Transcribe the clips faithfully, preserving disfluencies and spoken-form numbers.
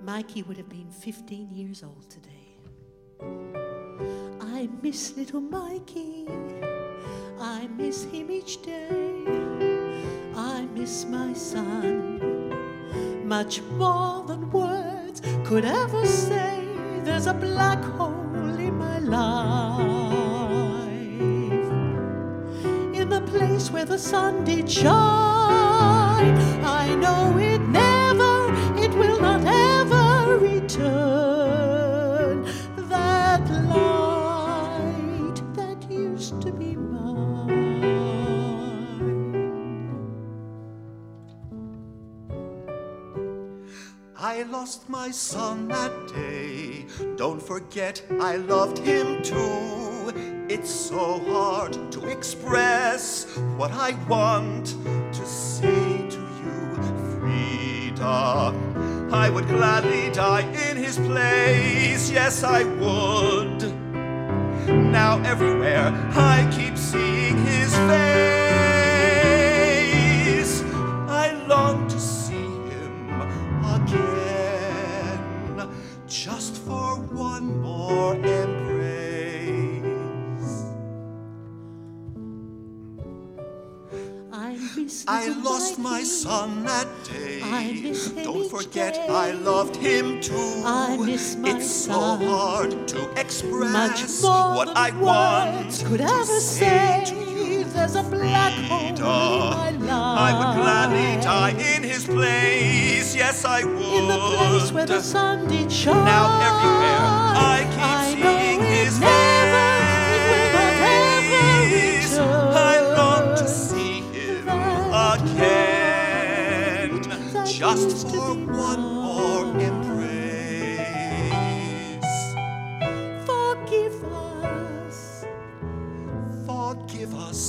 Mikey would have been fifteen years old today. I miss little Mikey, I miss him each day. I miss my son, much more than words could ever say. There's a black hole in my life, in the place where the sun did shine. I know it never, it will not ever return. That light that used to be mine. I lost my son that day. Don't forget I loved him too. It's so hard to express what I want to say to you, Frida. I would gladly die in his place, yes I would. Now everywhere I keep seeing his face. I long to see him again, just for one more embrace. I miss I little lost my Mikey. son that day. I miss him Don't each forget day. I loved him too. I miss my It's so son. hard to Much express more what than I want words could to ever say say. to you, There's a black hole in Frida. my life. I would gladly die in his place, yes I would. In the place where the sun did shine. Now everywhere I keep I know seeing it his never, it will not ever face. return. I long to see him That again, light that just used to for be one more mine. embrace. Forgive us. Forgive us.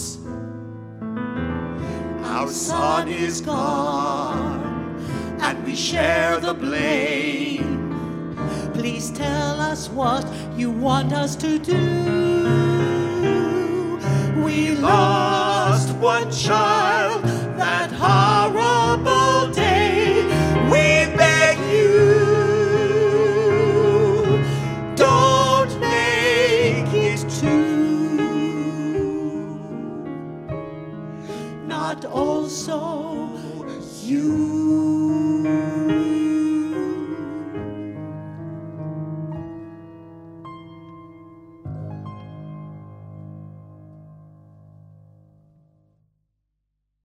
Our son is gone, and we share the blame. Please tell us what you want us to do. We Lost one child that horrible day. We beg you, don't make it two. Not also you.